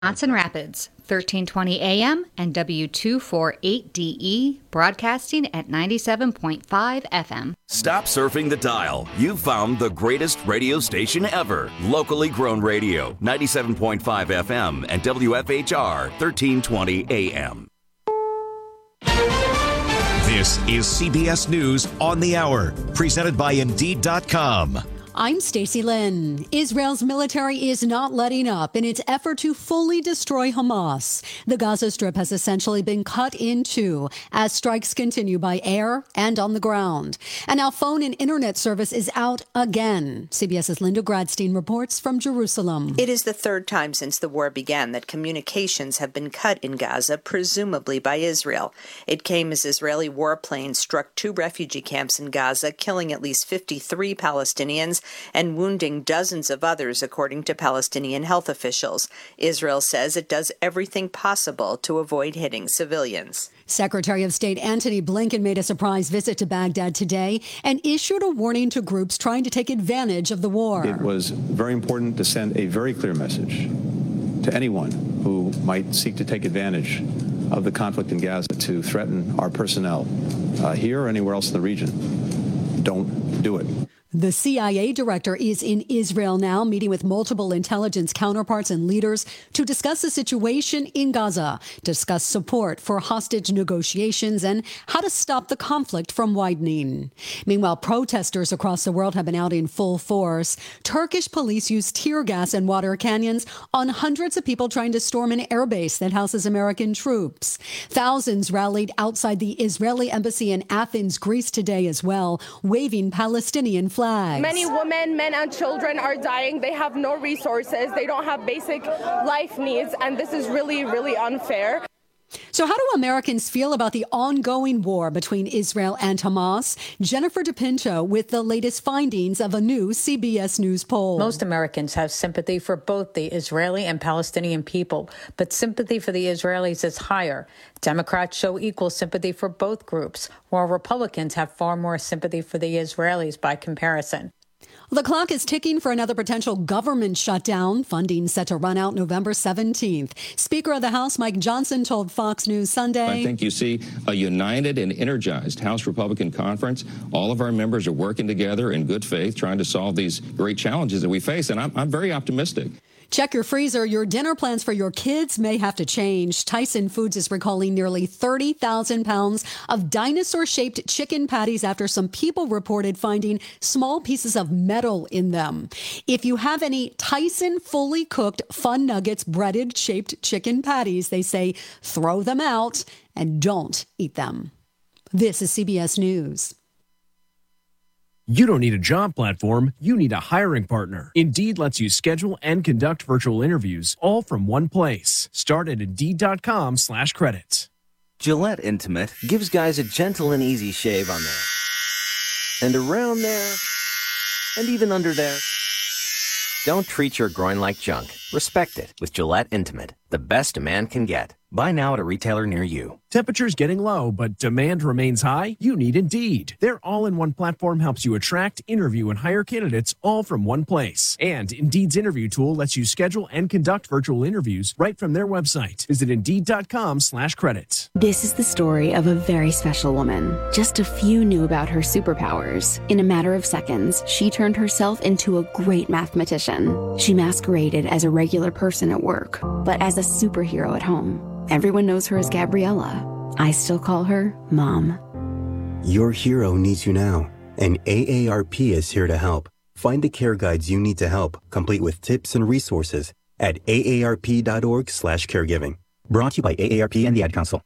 Johnson Rapids, 1320 AM and W248DE, broadcasting at 97.5 FM. Stop surfing the dial. You've found the greatest radio station ever. Locally grown radio, 97.5 FM and WFHR, 1320 AM. This is CBS News on the Hour, presented by Indeed.com. I'm Stacey Lynn. Israel's military is not letting up in its effort to fully destroy Hamas. The Gaza Strip has essentially been cut in two as strikes continue by air and on the ground. And now phone and internet service is out again. CBS's Linda Gradstein reports from Jerusalem. It is the third time since the war began that communications have been cut in Gaza, presumably by Israel. It came as Israeli warplanes struck two refugee camps in Gaza, killing at least 53 Palestinians and wounding dozens of others, according to Palestinian health officials. Israel says it does everything possible to avoid hitting civilians. Secretary of State Antony Blinken made a surprise visit to Baghdad today and issued a warning to groups trying to take advantage of the war. It was very important to send a very clear message to anyone who might seek to take advantage of the conflict in Gaza to threaten our personnel here or anywhere else in the region. Don't do it. The CIA director is in Israel now, meeting with multiple intelligence counterparts and leaders to discuss the situation in Gaza, discuss support for hostage negotiations, and how to stop the conflict from widening. Meanwhile, protesters across the world have been out in full force. Turkish police used tear gas and water cannons on hundreds of people trying to storm an airbase that houses American troops. Thousands rallied outside the Israeli embassy in Athens, Greece today as well, waving Palestinian flags. Many women, men, and children are dying. They have no resources. They don't have basic life needs. And this is really, really unfair. So how do Americans feel about the ongoing war between Israel and Hamas? Jennifer DePinto with the latest findings of a new CBS News poll. Most Americans have sympathy for both the Israeli and Palestinian people, but sympathy for the Israelis is higher. Democrats show equal sympathy for both groups, while Republicans have far more sympathy for the Israelis by comparison. The clock is ticking for another potential government shutdown. Funding set to run out November 17th. Speaker of the House Mike Johnson told Fox News Sunday, I think you see a united and energized House Republican conference. All of our members are working together in good faith, trying to solve these great challenges that we face. And I'm very optimistic. Check your freezer. Your dinner plans for your kids may have to change. Tyson Foods is recalling nearly 30,000 pounds of dinosaur-shaped chicken patties after some people reported finding small pieces of metal in them. If you have any Tyson fully cooked Fun Nuggets breaded shaped chicken patties, they say throw them out and don't eat them. This is CBS News. You don't need a job platform, you need a hiring partner. Indeed lets you schedule and conduct virtual interviews all from one place. Start at Indeed.com/credits. Gillette Intimate gives guys a gentle and easy shave on there. And around there. And even under there. Don't treat your groin like junk. Respect it with Gillette Intimate, the best a man can get. Buy now at a retailer near you. Temperatures getting low, but demand remains high? You need Indeed. Their all-in-one platform helps you attract, interview, and hire candidates all from one place. And Indeed's interview tool lets you schedule and conduct virtual interviews right from their website. Visit Indeed.com/credits. This is the story of a very special woman. Just a few knew about her superpowers. In a matter of seconds, she turned herself into a great mathematician. She masqueraded as a regular person at work, but as a superhero at home. Everyone knows her as Gabriella. I still call her Mom. Your hero needs you now, and AARP is here to help. Find the care guides you need to help, complete with tips and resources at aarp.org/caregiving. Brought to you by AARP and the Ad Council.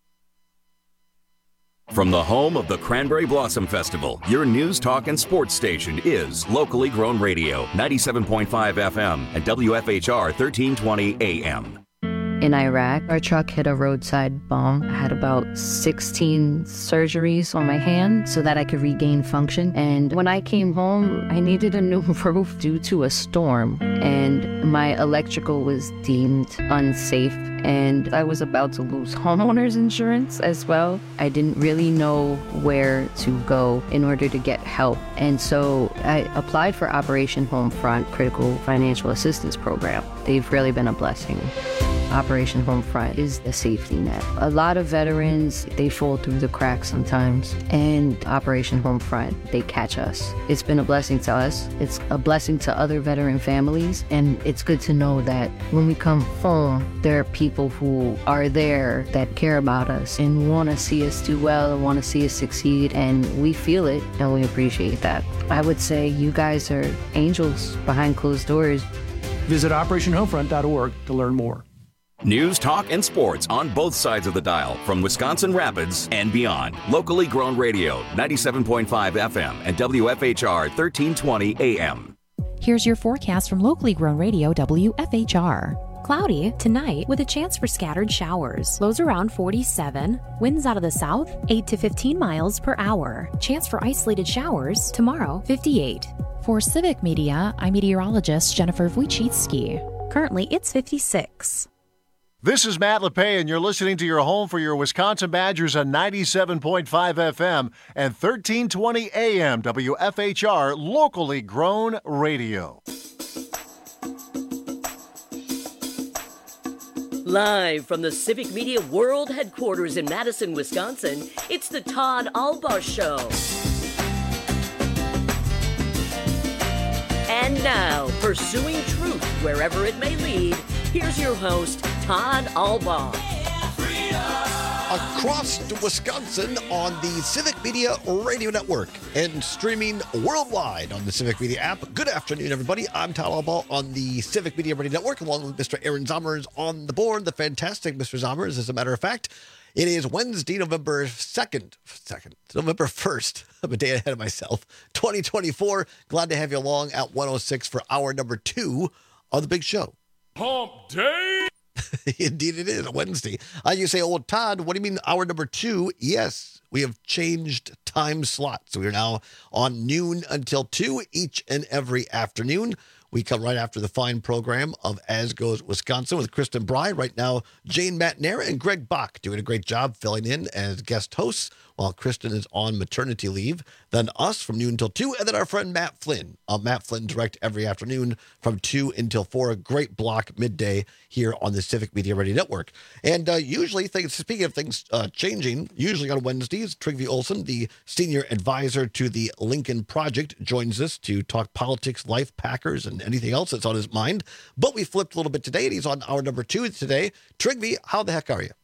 From the home of the Cranberry Blossom Festival, your news, talk, and sports station is locally grown radio, 97.5 FM and WFHR 1320 AM. In Iraq, our truck hit a roadside bomb. I had about 16 surgeries on my hand so that I could regain function. And when I came home, I needed a new roof due to a storm. And my electrical was deemed unsafe. And I was about to lose homeowners insurance as well. I didn't really know where to go in order to get help. And so I applied for Operation Homefront Critical Financial Assistance Program. They've really been a blessing. Operation Homefront is a safety net. A lot of veterans, they fall through the cracks sometimes, and Operation Homefront, they catch us. It's been a blessing to us. It's a blessing to other veteran families, and it's good to know that when we come home, there are people who are there that care about us and want to see us do well and want to see us succeed, and we feel it, and we appreciate that. I would say you guys are angels behind closed doors. Visit OperationHomefront.org to learn more. News, talk, and sports on both sides of the dial from Wisconsin Rapids and beyond. Locally grown radio, 97.5 FM and WFHR 1320 AM. Here's your forecast from locally grown radio WFHR. Cloudy tonight with a chance for scattered showers. Lows around 47. Winds out of the south 8 to 15 miles per hour. Chance for isolated showers tomorrow 58. For Civic Media, I'm meteorologist Jennifer Wojcicki. Currently it's 56. This is Matt LePay, and you're listening to your home for your Wisconsin Badgers on 97.5 FM and 1320 AM WFHR, locally grown radio. Live from the Civic Media World Headquarters in Madison, Wisconsin, it's the Todd Albaugh Show. And now, pursuing truth wherever it may lead, here's your host, Todd Albaugh. Across Wisconsin on the Civic Media Radio Network and streaming worldwide on the Civic Media app. Good afternoon, everybody. I'm Todd Albaugh on the Civic Media Radio Network, along with Mr. Aaron Zommers on the board. The fantastic Mr. Zommers, as a matter of fact. It is Wednesday, November 1st. I'm a day ahead of myself. 2024. Glad to have you along at 106 for hour number 2 of the big show. Hump Day! Indeed it is, a Wednesday. You say, oh, Todd, what do you mean hour number 2? Yes, we have changed time slots. So we are now on noon until 2 each and every afternoon. We come right after the fine program of As Goes Wisconsin with Kristen Bry. Right now, Jane Matnair and Greg Bach doing a great job filling in as guest hosts while Kristen is on maternity leave. Then us from noon until 2, and then our friend Matt Flynn. Matt Flynn direct every afternoon from 2 until 4. A great block midday here on the Civic Media Radio Network. And usually, speaking of things changing, usually on Wednesdays, Trygve Olsen, the senior advisor to the Lincoln Project, joins us to talk politics, life, Packers, and anything else that's on his mind. But we flipped a little bit today, and he's on hour number 2 today. Trygve, how the heck are you?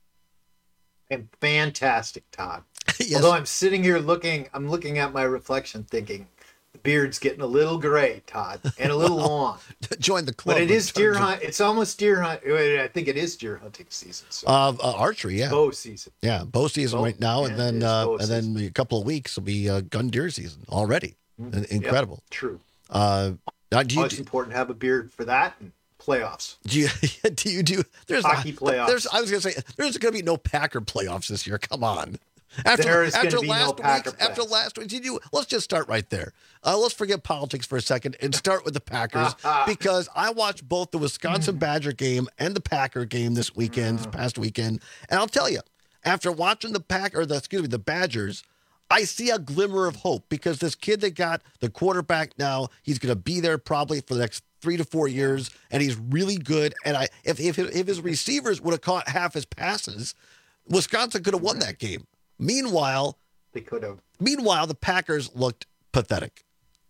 And fantastic, Todd. Yes. Although I'm sitting here looking at my reflection thinking, the beard's getting a little gray, Todd, and a little long. Join the club. But it is deer hunt. It's almost deer hunt. I think it is deer hunting season. So. Archery, yeah. Bow season. Yeah, bow season right now, and then a couple of weeks will be gun deer season already. Mm-hmm. Incredible. Yep, true. It's important to have a beard for that. And playoffs. Do you do? There's hockey playoffs. I was going to say there's going to be no Packer playoffs this year. Come on. After last week, let's just start right there. Let's forget politics for a second and start with the Packers because I watched both the Wisconsin Badger game and the Packer game this past weekend, and I'll tell you, after watching the Badgers, I see a glimmer of hope because this kid they got, the quarterback now, he's going to be there probably for the next 3 to 4 years, and he's really good. And if his receivers would have caught half his passes, Wisconsin could have won that game. Meanwhile, they could have. Meanwhile, the Packers looked pathetic.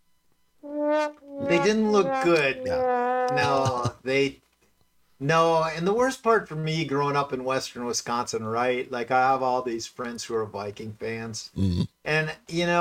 They didn't look good. Yeah. No, and the worst part for me growing up in Western Wisconsin, right? Like I have all these friends who are Viking fans. Mm-hmm. And,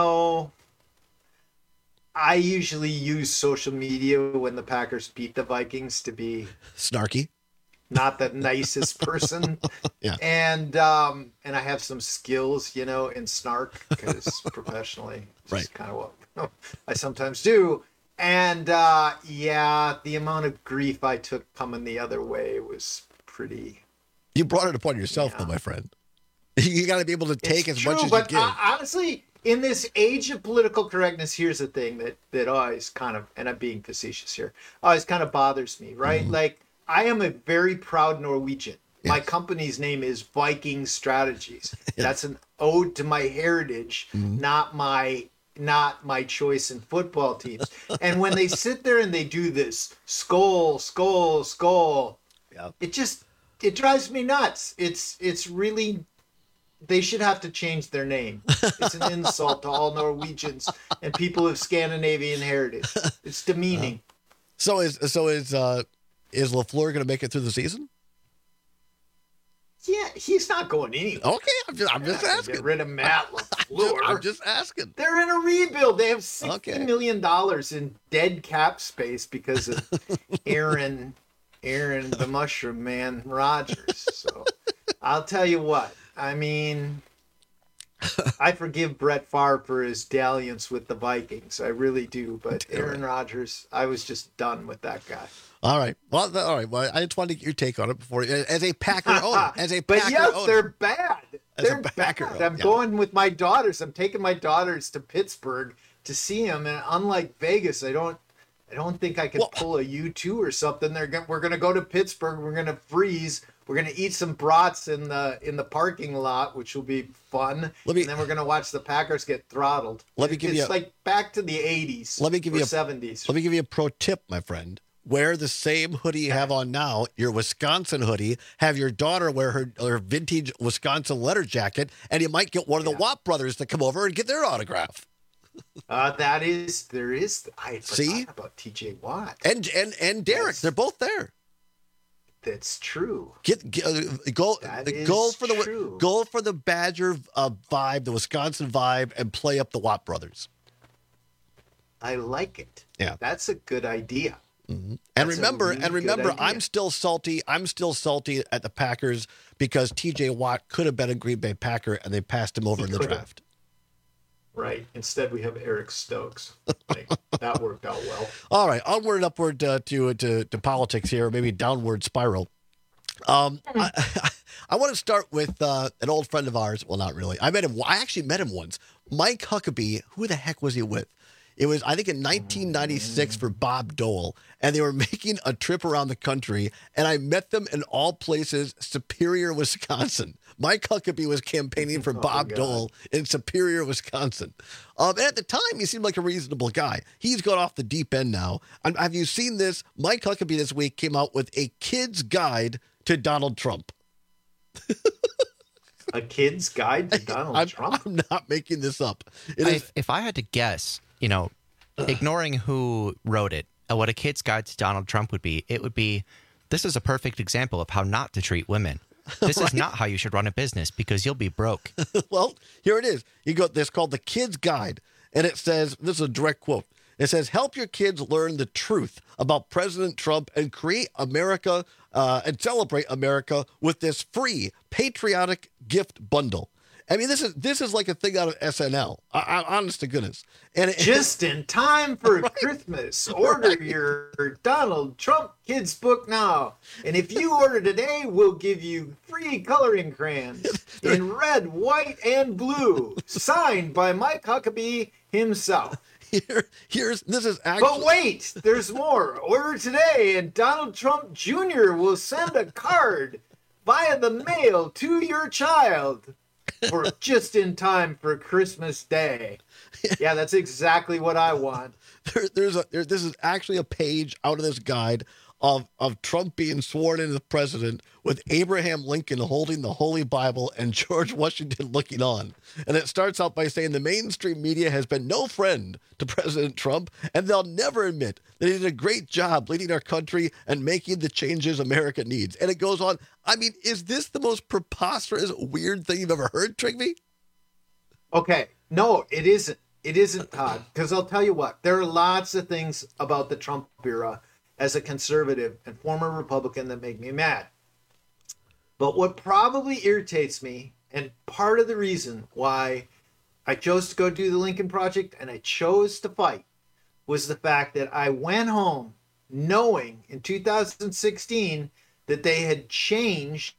I usually use social media when the Packers beat the Vikings to be snarky. Not the nicest person. Yeah. And I have some skills, in snark because professionally, right. Kind of what I sometimes do. And the amount of grief I took coming the other way was pretty. You brought it upon yourself, though, my friend. You got to be able to take as much as you give. Honestly, in this age of political correctness, here's the thing that always kind of, and I'm being facetious here, always kind of bothers me, right? Mm-hmm. Like, I am a very proud Norwegian. Yes. My company's name is Viking Strategies. Yes. That's an ode to my heritage, mm-hmm. not my not my choice in football teams. And when they sit there and they do this skull, it drives me nuts. It's really, they should have to change their name. It's an insult to all Norwegians and people of Scandinavian heritage. It's demeaning. So is LaFleur going to make it through the season? Yeah, he's not going anywhere. Okay, I'm just asking. Get rid of Matt LaFleur. I'm just asking. They're in a rebuild. They have $60 million in dead cap space because of Aaron the Mushroom Man Rodgers. So I'll tell you what. I mean, I forgive Brett Favre for his dalliance with the Vikings. I really do. But Aaron Rodgers, I was just done with that guy. All right. Well, I just wanted to get your take on it before, as a Packer owner. They're bad. They're bad. I'm going with my daughters. I'm taking my daughters to Pittsburgh to see them, and unlike Vegas, I don't think I could pull a U2 or something. We're going to go to Pittsburgh. We're going to freeze. We're going to eat some brats in the parking lot, which will be fun. And then we're going to watch the Packers get throttled. It's like back to the 80s or 70s. Let me give you a pro tip, my friend. Wear the same hoodie you have on now, your Wisconsin hoodie. Have your daughter wear her vintage Wisconsin letter jacket, and you might get one of the Watt brothers to come over and get their autograph. There is. I forgot about T.J. Watt and Derek. They're both there. That's true. Go for the Badger vibe, the Wisconsin vibe, and play up the Watt brothers. I like it. Yeah, that's a good idea. Mm-hmm. And remember, I'm still salty. I'm still salty at the Packers because T.J. Watt could have been a Green Bay Packer, and they passed him over in the draft. Right. Instead, we have Eric Stokes. That worked out well. All right. Onward and upward to politics here, maybe downward spiral. I want to start with an old friend of ours. Well, not really. I actually met him once. Mike Huckabee. Who the heck was he with? It was, I think, in 1996 for Bob Dole, and they were making a trip around the country, and I met them in all places, Superior, Wisconsin. Mike Huckabee was campaigning for Bob Dole in Superior, Wisconsin. And at the time, he seemed like a reasonable guy. He's gone off the deep end now. And have you seen this? Mike Huckabee this week came out with a kid's guide to Donald Trump. A kid's guide to Donald Trump? I'm not making this up. If I had to guess, ignoring who wrote it, what a kid's guide to Donald Trump would be, it would be, this is a perfect example of how not to treat women. This is not how you should run a business because you'll be broke. Well, here it is. This called the Kid's Guide. And it says, this is a direct quote. It says, help your kids learn the truth about President Trump and create America and celebrate America with this free patriotic gift bundle. I mean, this is like a thing out of SNL. Honest to goodness. And just in time for Christmas. Order your Donald Trump kids book now. And if you order today, we'll give you free coloring crayons in red, white, and blue. Signed by Mike Huckabee himself. This is actually... But wait, there's more. Order today, and Donald Trump Jr. will send a card via the mail to your child. For just in time for Christmas Day. Yeah, that's exactly what I want. This is actually a page out of this guide of Trump being sworn in as president with Abraham Lincoln holding the Holy Bible and George Washington looking on. And it starts out by saying the mainstream media has been no friend to President Trump, and they'll never admit that he did a great job leading our country and making the changes America needs. And it goes on. I mean, is this the most preposterous, weird thing you've ever heard, Trigby? Okay. No, it isn't. It isn't, Todd. Because I'll tell you what, there are lots of things about the Trump era as a conservative and former Republican that make me mad. But what probably irritates me, and part of the reason why I chose to go do the Lincoln Project and I chose to fight, was the fact that I went home knowing in 2016 that they had changed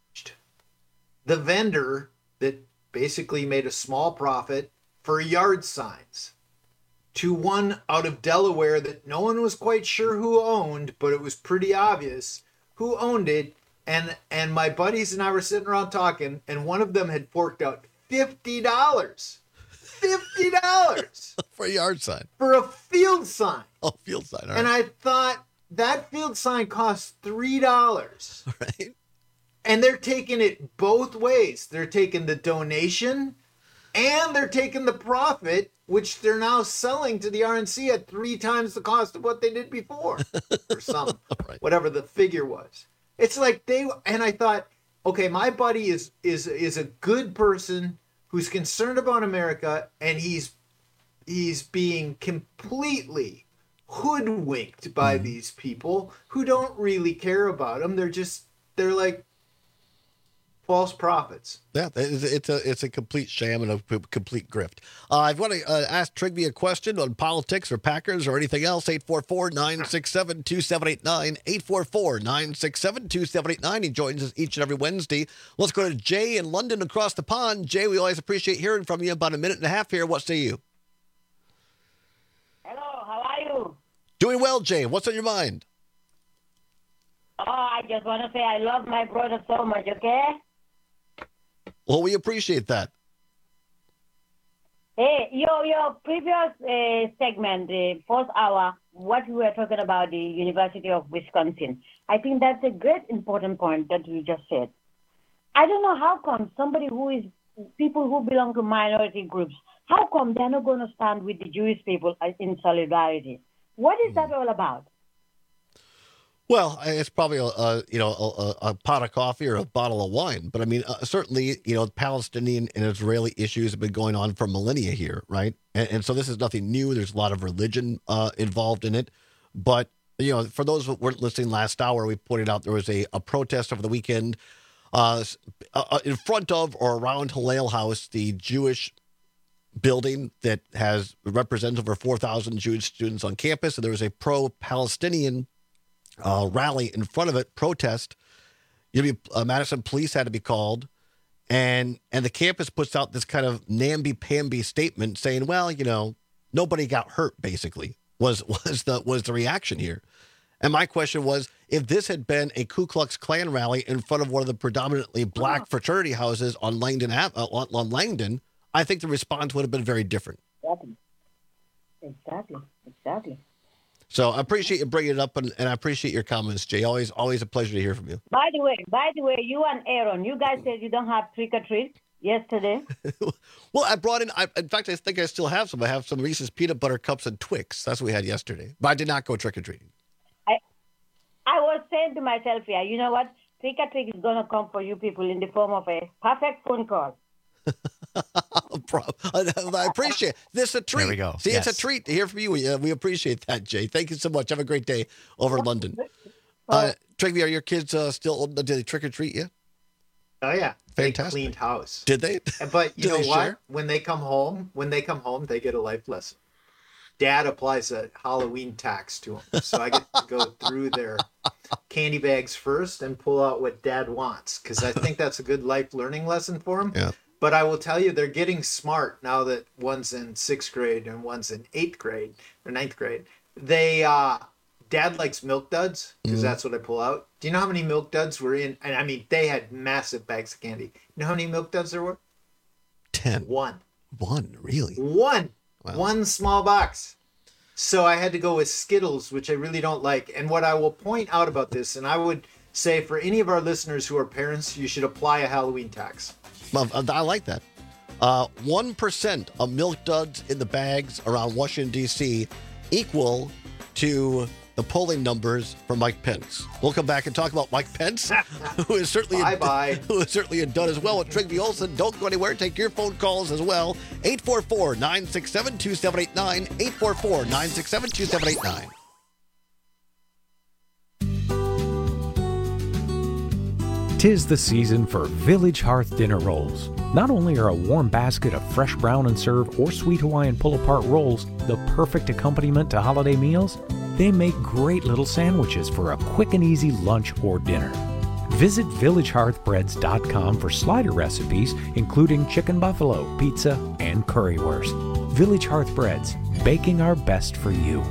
the vendor that basically made a small profit for yard signs to one out of Delaware that no one was quite sure who owned, but it was pretty obvious who owned it. And my buddies and I were sitting around talking, and one of them had forked out $50 $50 for a yard sign. For a field sign. Oh, field sign. All right. And I thought that field sign costs $3. Right. And they're taking it both ways. They're taking the donation and they're taking the profit, which they're now selling to the RNC at 3 times the cost of what they did before, or some, whatever the figure was. It's like and I thought, okay, my buddy is a good person who's concerned about America, and he's being completely hoodwinked by these people who don't really care about him. They're like false prophets. Yeah, it's a complete sham and a complete grift. I want to ask Trigby a question on politics or Packers or anything else. 844-967-2789. 844-967-2789. He joins us each and every Wednesday. Let's go to Jay in London across the pond. Jay, we always appreciate hearing from you. About a minute and a half here. What say you? Hello, how are you? Doing well, Jay. What's on your mind? Oh, I just want to say I love my brother so much, okay? Well, we appreciate that. Hey, your previous segment, the first hour, what we were talking about the University of Wisconsin, I think that's a great important point that you just said. I don't know how come people who belong to minority groups, how come they're not going to stand with the Jewish people in solidarity? What is that all about? Well, it's probably a pot of coffee or a bottle of wine, but I mean, certainly, Palestinian and Israeli issues have been going on for millennia here, right? And so this is nothing new. There's a lot of religion involved in it, but for those who weren't listening last hour, we pointed out there was a protest over the weekend in front of or around Hillel House, the Jewish building that represents over 4,000 Jewish students on campus, and there was a pro-Palestinian rally in front of it, protest. Madison police had to be called, and the campus puts out this kind of namby-pamby statement saying, well, nobody got hurt, basically, was the reaction here. And my question was, if this had been a Ku Klux Klan rally in front of one of the predominantly black fraternity houses on Langdon, I think the response would have been very different. Exactly. So I appreciate you bringing it up, and I appreciate your comments, Jay. Always a pleasure to hear from you. By the way, you and Aaron, you guys said you don't have trick or treat yesterday. Well, I brought in. In fact, I think I still have some. I have some Reese's peanut butter cups and Twix. That's what we had yesterday. But I did not go trick or treating. I was saying to myself, yeah, you know what? Trick or treat is gonna come for you people in the form of a perfect phone call. I appreciate it. This is a treat. There we go. See, It's a treat to hear from you. We appreciate that, Jay. Thank you so much. Have a great day over in London. Trigby, are your kids still old? Did they trick or treat you? Oh yeah, fantastic. They cleaned house. Did they? But you know what? Share? When they come home, they get a life lesson. Dad applies a Halloween tax to them, so I get to go through their candy bags first and pull out what Dad wants, because I think that's a good life learning lesson for them. Yeah. But I will tell you, they're getting smart now that one's in 6th grade and one's in 8th grade or 9th grade. Dad likes Milk Duds, because that's what I pull out. Do you know how many Milk Duds were in? And I mean, they had massive bags of candy. You know how many Milk Duds there were? 10. One, really? One. Wow. One small box. So I had to go with Skittles, which I really don't like. And what I will point out about this, and I would say for any of our listeners who are parents, you should apply a Halloween tax. I like that. 1% of Milk Duds in the bags around Washington, D.C. equal to the polling numbers for Mike Pence. We'll come back and talk about Mike Pence, who is certainly a dud as well with Trigby Olson. Don't go anywhere. Take your phone calls as well. 844-967-2789. 844-967-2789. 'Tis the season for Village Hearth dinner rolls. Not only are a warm basket of fresh brown and serve or sweet Hawaiian pull-apart rolls the perfect accompaniment to holiday meals, they make great little sandwiches for a quick and easy lunch or dinner. Visit villagehearthbreads.com for slider recipes, including chicken buffalo, pizza, and currywurst. Village Hearth Breads, baking our best for you.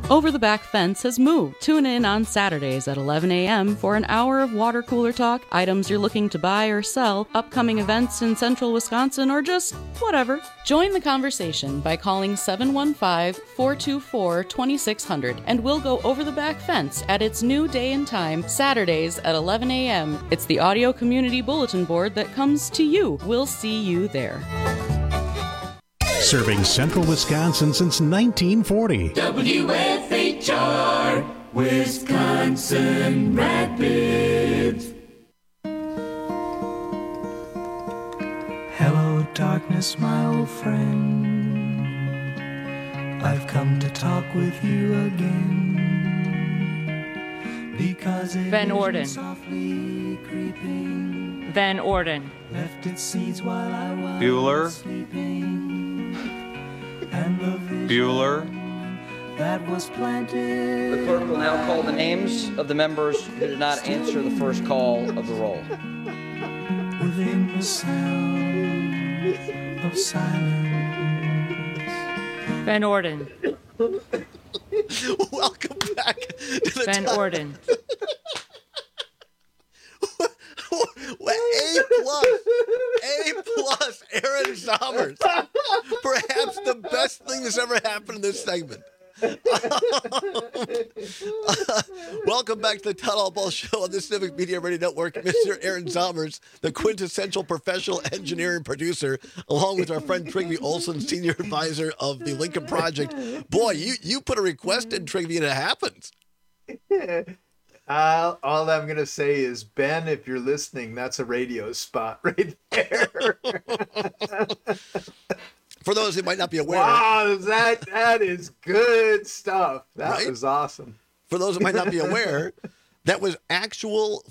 Over the Back Fence has moved. Tune in on Saturdays at 11 a.m. for an hour of water cooler talk, items you're looking to buy or sell, upcoming events in central Wisconsin, or just whatever. Join the conversation by calling 715-424-2600, and we'll go over the back fence at its new day and time, Saturdays at 11 a.m. It's the audio community bulletin board that comes to you. We'll see you there. Serving central Wisconsin since 1940. WFHR, Wisconsin Rapids. Hello, darkness, my old friend. I've come to talk with you again. Because Van Orden. Softly creeping, Van Orden. left its seeds while I was Bueller. sleeping. And the vision Bueller. that was planted. The clerk will now call the names of the members who did not answer the first call of the roll. Within the sound of silence. Van Orden. Welcome back to the Van Orden. A plus, Aaron Sommers. Perhaps the best thing that's ever happened in this segment. Welcome back to the Todd Albaugh Show on the Civic Media Radio Network. Mr. Aaron Sommers, the quintessential professional engineer and producer, along with our friend Trygve Olsen, senior advisor of the Lincoln Project. Boy, you put a request in, Trygve, and it happens. All I'm going to say is, Ben, if you're listening, that's a radio spot right there. For those who might not be aware. Wow, that is good stuff. That was awesome. For those who might not be aware, that was actual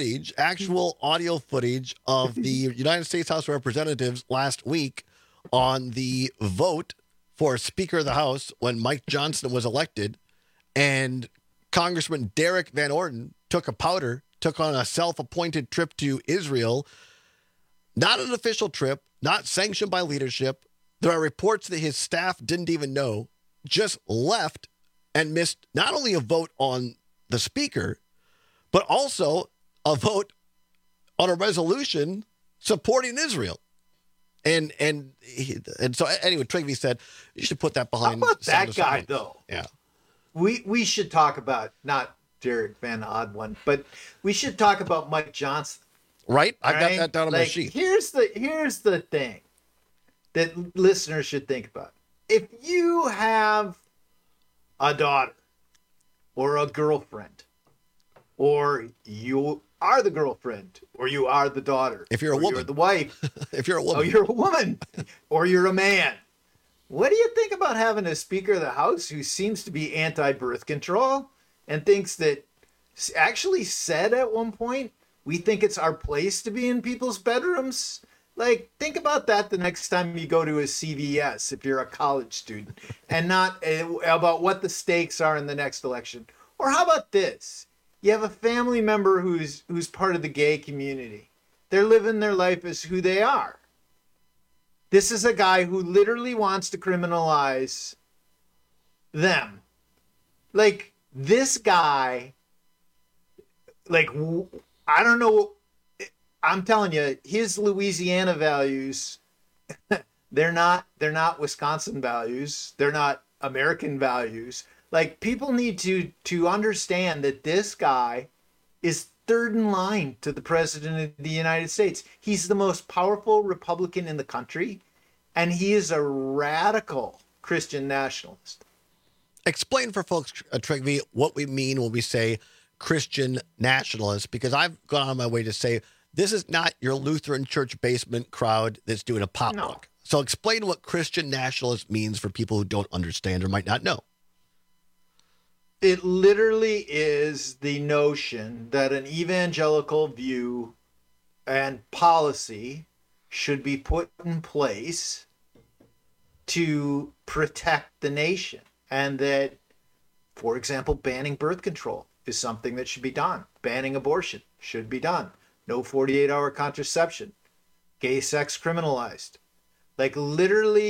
audio footage of the United States House of Representatives last week on the vote for Speaker of the House when Mike Johnson was elected. And Congressman Derek Van Orden took on a self-appointed trip to Israel. Not an official trip, not sanctioned by leadership. There are reports that his staff didn't even know, just left and missed not only a vote on the speaker, but also a vote on a resolution supporting Israel. And so anyway, Trygve said, you should put that behind. How about that guy, though? Yeah. We should talk about, not Derek Van Odd, but we should talk about Mike Johnson. Right? I've got that down on my sheet. Here's the thing that listeners should think about. If you have a daughter or a girlfriend, or you are the girlfriend, or you are the daughter, if you're a woman, you're the wife, if you're a woman, or you're a woman, or you're a man, what do you think about having a Speaker of the House who seems to be anti-birth control and thinks that, actually said at one point, we think it's our place to be in people's bedrooms? Like, think about that the next time you go to a CVS if you're a college student, and not about what the stakes are in the next election. Or how about this? You have a family member who's part of the gay community. They're living their life as who they are. This is a guy who literally wants to criminalize them. Like, this guy, like, I don't know. I'm telling you, his Louisiana values, they're not Wisconsin values. They're not American values. Like, people need to understand that this guy is third in line to the president of the United States. He's the most powerful Republican in the country, and he is a radical Christian nationalist. Explain for folks, Trygve, what we mean when we say Christian nationalist, because I've gone on my way to say this is not your Lutheran church basement crowd that's doing a potluck. No. So explain what Christian nationalist means for people who don't understand or might not know. It literally is the notion that an evangelical view and policy should be put in place to protect the nation. And that, for example, banning birth control is something that should be done. Banning abortion should be done. No 48-hour contraception. Gay sex criminalized. Like, literally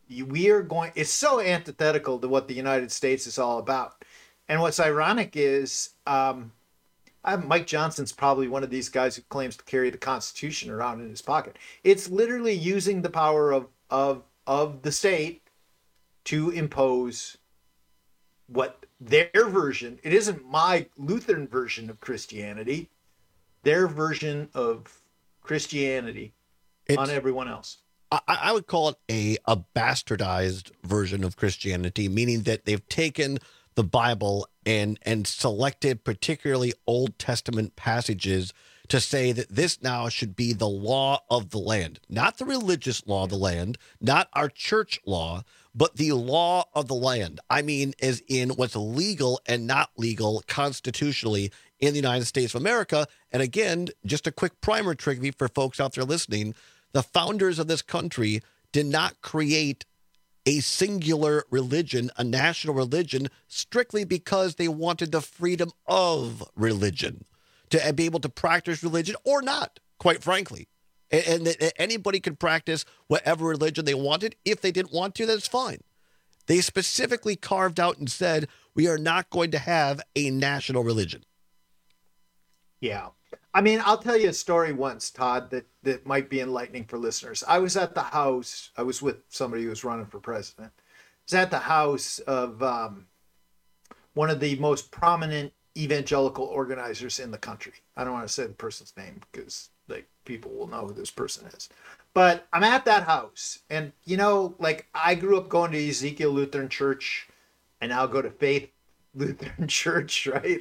It's so antithetical to what the United States is all about. And what's ironic is Mike Johnson's probably one of these guys who claims to carry the Constitution around in his pocket. It's literally using the power of the state to impose what their version, it isn't my Lutheran version of Christianity, their version of Christianity on everyone else. I would call it a bastardized version of Christianity, meaning that they've taken the Bible and selected particularly Old Testament passages to say that this now should be the law of the land, not the religious law of the land, not our church law, but the law of the land. I mean, as in what's legal and not legal constitutionally in the United States of America. And again, just a quick primer, Trigby, for folks out there listening, the founders of this country did not create a singular religion, a national religion, strictly because they wanted the freedom of religion, to be able to practice religion or not, quite frankly. And anybody could practice whatever religion they wanted. If they didn't want to, that's fine. They specifically carved out and said, we are not going to have a national religion. Yeah. I mean, I'll tell you a story once, Todd, that might be enlightening for listeners. I was at the house. I was with somebody who was running for president. I was at the house of one of the most prominent evangelical organizers in the country. I don't want to say the person's name because people will know who this person is. But I'm at that house. And, I grew up going to Ezekiel Lutheran Church, and now go to Faith Lutheran Church, right?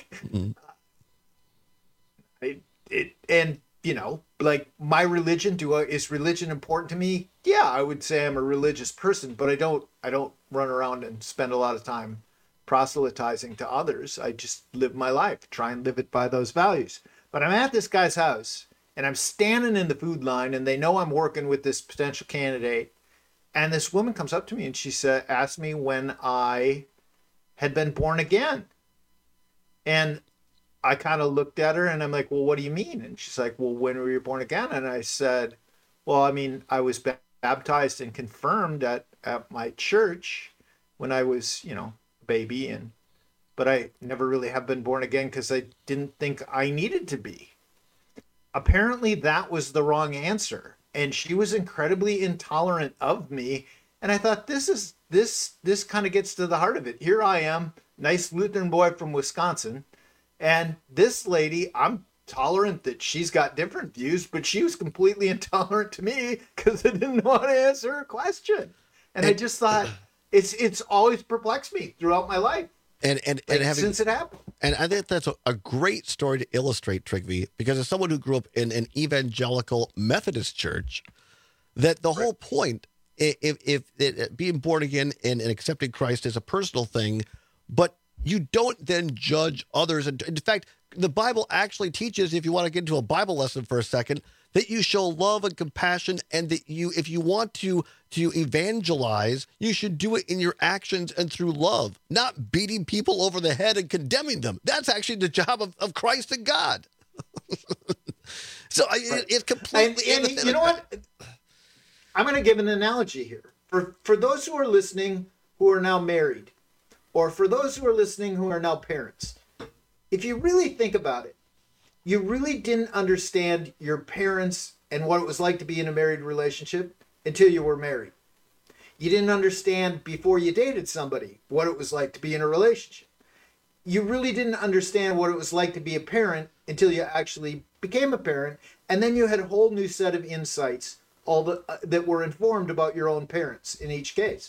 My religion, is religion important to me? Yeah, I would say I'm a religious person, but I don't run around and spend a lot of time proselytizing to others. I just live my life, try and live it by those values. But I'm at this guy's house, and I'm standing in the food line, and they know I'm working with this potential candidate. And this woman comes up to me and she asked me when I had been born again. And I kind of looked at her and I'm like, well, what do you mean? And she's like, well, when were you born again? And I said, well, I mean, I was baptized and confirmed at my church when I was, a baby. But I never really have been born again because I didn't think I needed to be. Apparently that was the wrong answer. And she was incredibly intolerant of me. And I thought, this kind of gets to the heart of it. Here I am, nice Lutheran boy from Wisconsin. And this lady, I'm tolerant that she's got different views, but she was completely intolerant to me because I didn't know how to answer her question. And I just thought, it's always perplexed me throughout my life. Since it happened. And I think that's a great story to illustrate, Trigby, because as someone who grew up in an evangelical Methodist church, that the whole point, if being born again and accepting Christ is a personal thing, but you don't then judge others. And in fact, the Bible actually teaches, if you want to get into a Bible lesson for a second, that you show love and compassion, and that if you want to evangelize, you should do it in your actions and through love, not beating people over the head and condemning them. That's actually the job of Christ and God. It's completely. And you know what? I'm going to give an analogy here. For those who are listening who are now married, or for those who are listening who are now parents, if you really think about it, you really didn't understand your parents and what it was like to be in a married relationship until you were married. You didn't understand before you dated somebody what it was like to be in a relationship. You really didn't understand what it was like to be a parent until you actually became a parent. And then you had a whole new set of insights that were informed about your own parents in each case.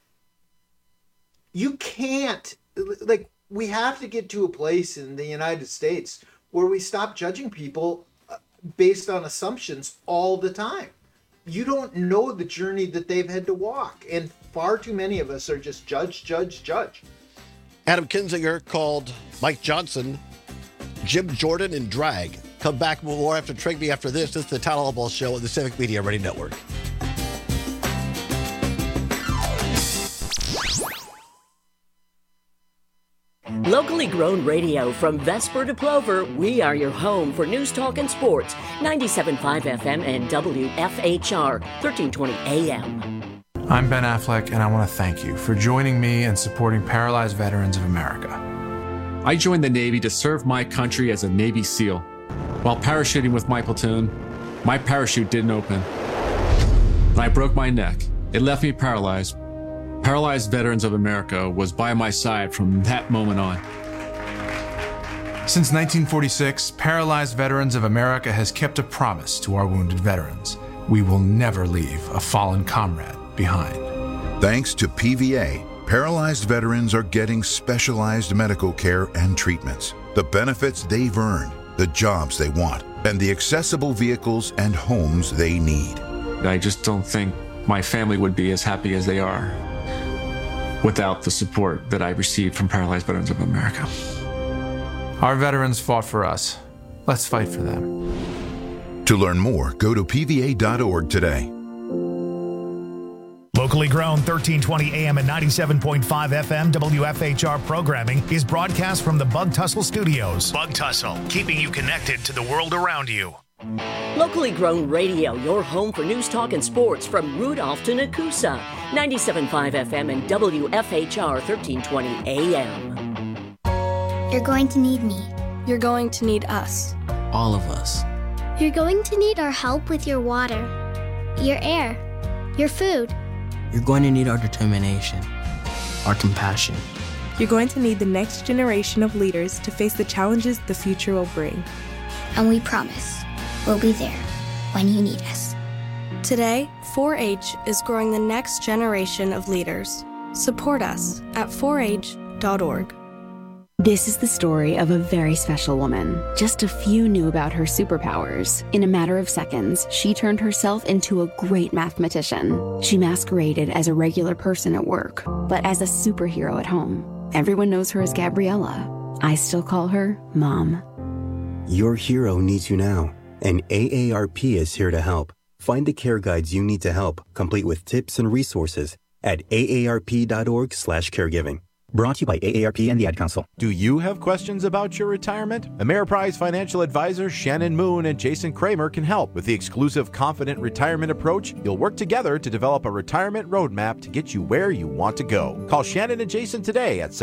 You can't, we have to get to a place in the United States where we stop judging people based on assumptions all the time. You don't know the journey that they've had to walk. And far too many of us are just judge. Adam Kinzinger called Mike Johnson Jim Jordan in drag. Come back more after Trigby after this. This is the Todd Albaugh Show on the Civic Media Radio Network. Locally grown radio from Vesper to Plover, we are your home for news, talk, and sports. 97.5 FM and WFHR, 1320 AM. I'm Ben Affleck, and I want to thank you for joining me and supporting Paralyzed Veterans of America. I joined the Navy to serve my country as a Navy SEAL. While parachuting with my platoon, my parachute didn't open. And I broke my neck. It left me paralyzed. Paralyzed Veterans of America was by my side from that moment on. Since 1946, Paralyzed Veterans of America has kept a promise to our wounded veterans. We will never leave a fallen comrade behind. Thanks to PVA, paralyzed veterans are getting specialized medical care and treatments, the benefits they've earned, the jobs they want, and the accessible vehicles and homes they need. I just don't think my family would be as happy as they are without the support that I received from Paralyzed Veterans of America. Our veterans fought for us. Let's fight for them. To learn more, go to pva.org today. Locally grown 1320 AM and 97.5 FM WFHR programming is broadcast from the Bug Tussle Studios. Bug Tussle, keeping you connected to the world around you. Locally grown radio, your home for news, talk, and sports from Rudolph to Nakusa. 97.5 FM and WFHR 1320 AM. You're going to need me. You're going to need us. All of us. You're going to need our help with your water, your air, your food. You're going to need our determination, our compassion. You're going to need the next generation of leaders to face the challenges the future will bring. And we promise we'll be there when you need us. Today, 4-H is growing the next generation of leaders. Support us at 4h.org. This is the story of a very special woman. Just a few knew about her superpowers. In a matter of seconds, she turned herself into a great mathematician. She masqueraded as a regular person at work, but as a superhero at home. Everyone knows her as Gabriella. I still call her Mom. Your hero needs you now, and AARP is here to help. Find the care guides you need to help, complete with tips and resources at aarp.org/caregiving. Brought to you by AARP and the Ad Council. Do you have questions about your retirement? Ameriprise financial advisors Shannon Moon and Jason Kramer can help. With the exclusive Confident Retirement approach, you'll work together to develop a retirement roadmap to get you where you want to go. Call Shannon and Jason today at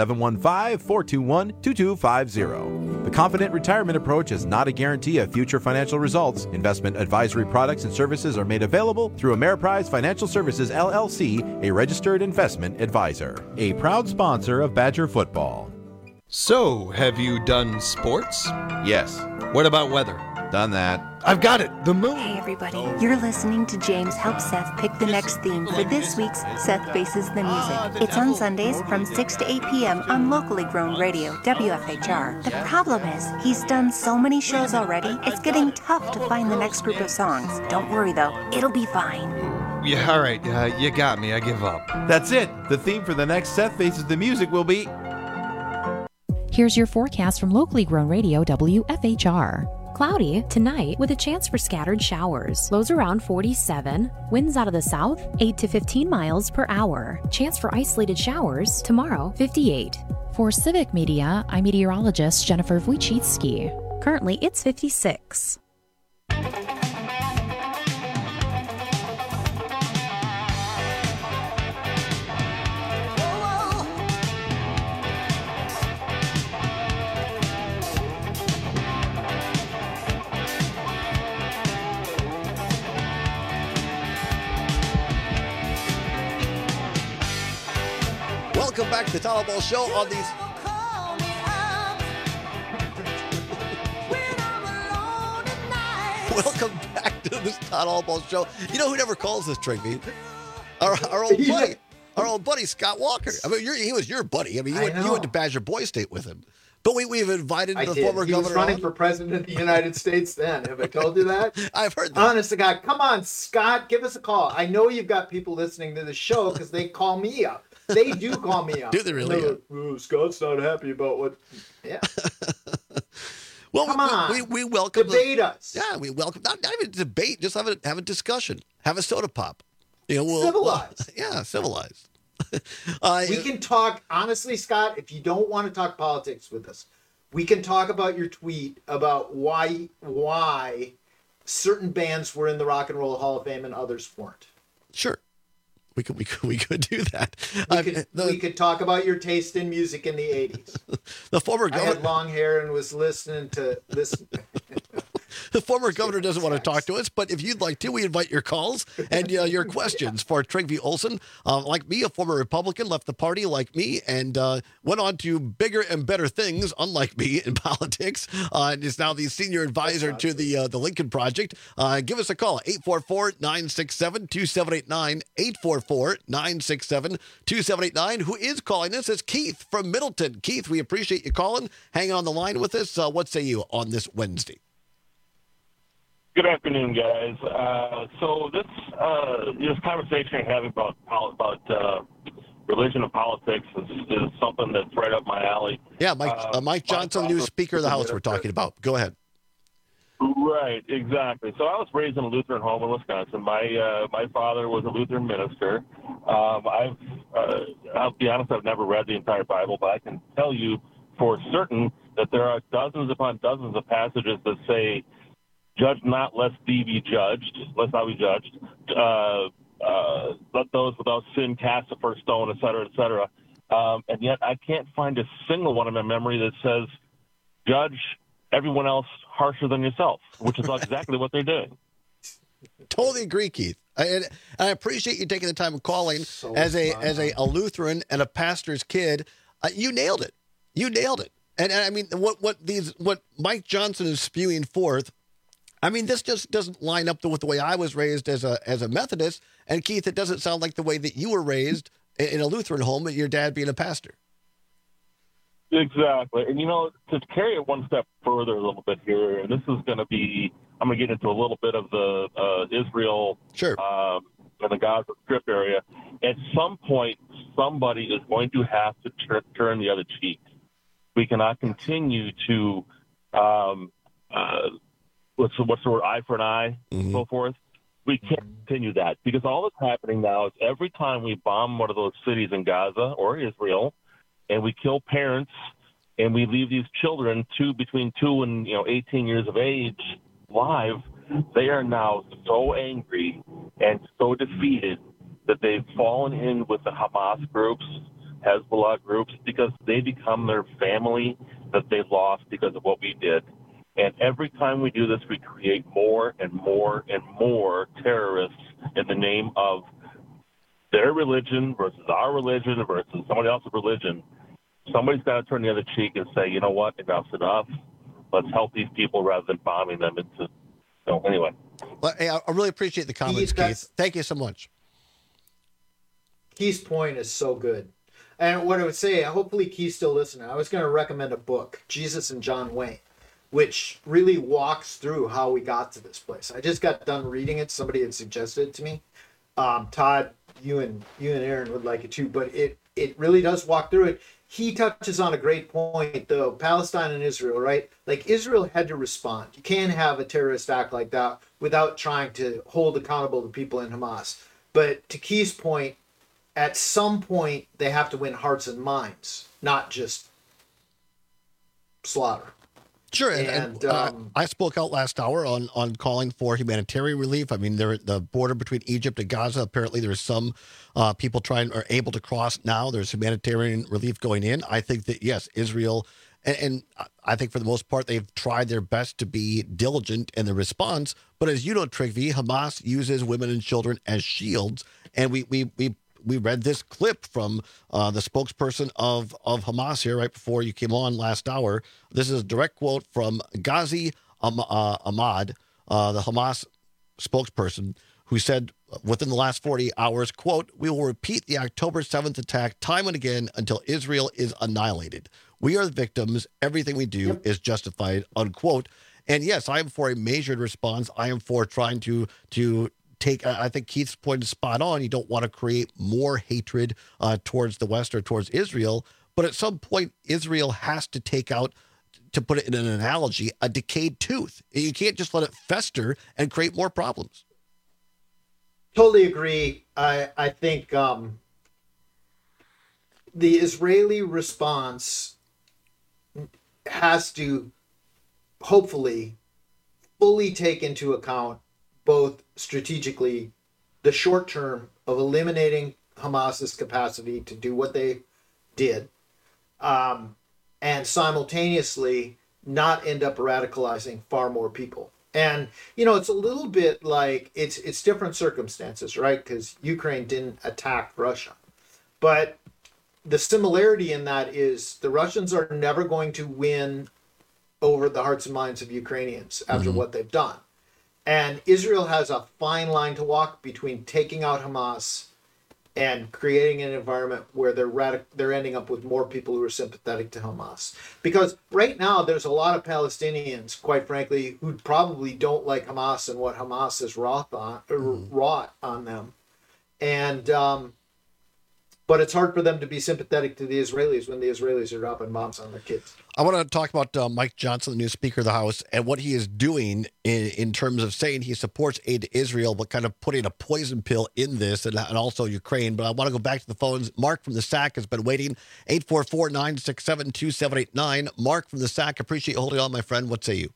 715-421-2250. The Confident Retirement approach is not a guarantee of future financial results. Investment advisory products and services are made available through Ameriprise Financial Services, LLC, a registered investment advisor. A proud sponsor of Badger football. So, have you done sports? Yes. What about weather? Done that. I've got it. The moon. Hey, everybody. You're listening to James help Seth pick the next theme for this week's Seth Faces the Music. It's on Sundays from 6 to 8 p.m. on locally grown radio, WFHR. The problem is, he's done so many shows already, it's getting tough to find the next group of songs. Don't worry, though. It'll be fine. Yeah, all right. You got me. I give up. That's it. The theme for the next Seth Faces the Music will be... Here's your forecast from locally grown radio, WFHR. Cloudy tonight with a chance for scattered showers. Lows around 47. Winds out of the south 8 to 15 miles per hour. Chance for isolated showers tomorrow 58. For Civic Media, I'm meteorologist Jennifer Wojcicki. Currently it's 56. Welcome back to the Todd Ball Show on these. Welcome back to this Todd Ball Show. You know who never calls this trick beat? Our old buddy, our old buddy Scott Walker. I mean, he was your buddy. I mean, you went to Badger Boy State with him. But we've invited the former governor. He was running for president of the United States then. Have I told you that? I've heard that. Honest to God, come on, Scott, give us a call. I know you've got people listening to the show because they call me up. They do call me up. Do they really? Like, oh, Scott's not happy about what. Yeah. Well, come on. We welcome debate us. Yeah, we welcome not even debate, just have a discussion, have a soda pop. You know, civilized. Civilized. We can talk honestly, Scott. If you don't want to talk politics with us, we can talk about your tweet about why certain bands were in the Rock and Roll Hall of Fame and others weren't. Sure. We could do that. We could talk about your taste in music in the 80s. The former I governor had long hair and was listening to this. The former governor doesn't want to talk to us, but if you'd like to, we invite your calls and your questions for Trygve Olsen. Like me, a former Republican, left the party like me, and went on to bigger and better things, unlike me, in politics, and is now the senior advisor to the Lincoln Project. Give us a call, 844-967-2789, 844-967-2789. Who is calling us is Keith from Middleton. Keith, we appreciate you calling. Hang on the line with us. What say you on this Wednesday? Good afternoon, guys. So this conversation you're having about religion and politics is something that's right up my alley. Yeah, Mike Johnson, the new Speaker of the House we're talking about. Go ahead. Right, exactly. So I was raised in a Lutheran home in Wisconsin. My father was a Lutheran minister. I'll be honest, I've never read the entire Bible, but I can tell you for certain that there are dozens upon dozens of passages that say, "Judge not, lest thee be judged. Lest thou be judged. Let those without sin cast the first stone," et cetera, et cetera. And yet I can't find a single one in my memory that says, "Judge everyone else harsher than yourself," which is exactly what they're doing. Totally agree, Keith. And I appreciate you taking the time of calling. As a Lutheran and a pastor's kid, you nailed it. You nailed it. And I mean, what Mike Johnson is spewing forth, I mean, this just doesn't line up with the way I was raised as a Methodist. And Keith, it doesn't sound like the way that you were raised in a Lutheran home, with your dad being a pastor. Exactly. And, to carry it one step further a little bit here, and this is going to be, I'm going to get into a little bit of the Israel and the Gaza Strip area. At some point, somebody is going to have to turn the other cheek. We cannot continue to, what's the word, eye for an eye, and so forth. We can't continue that, because all that's happening now is every time we bomb one of those cities in Gaza or Israel, and we kill parents, and we leave these children between 2 and 18 years of age live, they are now so angry and so defeated that they've fallen in with the Hamas groups, Hezbollah groups, because they become their family that they lost because of what we did. And every time we do this, we create more and more and more terrorists in the name of their religion versus our religion versus somebody else's religion. Somebody's got to turn the other cheek and say, you know what, enough's enough. Let's help these people rather than bombing them into. So anyway. Well, hey, I really appreciate the comments, Keith. Thank you so much. Keith's point is so good. And what I would say, hopefully Keith's still listening. I was going to recommend a book, Jesus and John Wayne, which really walks through how we got to this place. I just got done reading it. Somebody had suggested it to me. Todd, you and Aaron would like it too, but it really does walk through it. He touches on a great point, though. Palestine and Israel, right? Like, Israel had to respond. You can't have a terrorist act like that without trying to hold accountable the people in Hamas. But to Keith's point, at some point, they have to win hearts and minds, not just slaughter. Sure, and I spoke out last hour on calling for humanitarian relief. I mean, the border between Egypt and Gaza, apparently there are some people are able to cross now. There's humanitarian relief going in. I think that, yes, Israel, and I think for the most part, they've tried their best to be diligent in the response. But as you know, Trygve, Hamas uses women and children as shields. And we read this clip from the spokesperson of Hamas here right before you came on last hour. This is a direct quote from Ghazi Ahmad, the Hamas spokesperson, who said within the last 40 hours, quote, "We will repeat the October 7th attack time and again until Israel is annihilated. We are the victims. Everything we do is justified," unquote. And yes, I am for a measured response. I am for trying to take, I think Keith's point is spot on. You don't want to create more hatred towards the West or towards Israel. But at some point, Israel has to take out, to put it in an analogy, a decayed tooth. You can't just let it fester and create more problems. Totally agree. I think the Israeli response has to hopefully fully take into account both strategically the short-term of eliminating Hamas's capacity to do what they did, and simultaneously not end up radicalizing far more people. And, it's a little bit like it's different circumstances, right? Because Ukraine didn't attack Russia. But the similarity in that is the Russians are never going to win over the hearts and minds of Ukrainians after what they've done. And Israel has a fine line to walk between taking out Hamas and creating an environment where they're ending up with more people who are sympathetic to Hamas. Because right now there's a lot of Palestinians, quite frankly, who probably don't like Hamas and what Hamas has wrought on them. And but it's hard for them to be sympathetic to the Israelis when the Israelis are dropping bombs on their kids. I want to talk about Mike Johnson, the new Speaker of the House, and what he is doing in terms of saying he supports aid to Israel, but kind of putting a poison pill in this, and also Ukraine. But I want to go back to the phones. Mark from the SAC has been waiting. 844-967-2789. Mark from the SAC, appreciate you holding on, my friend. What say you?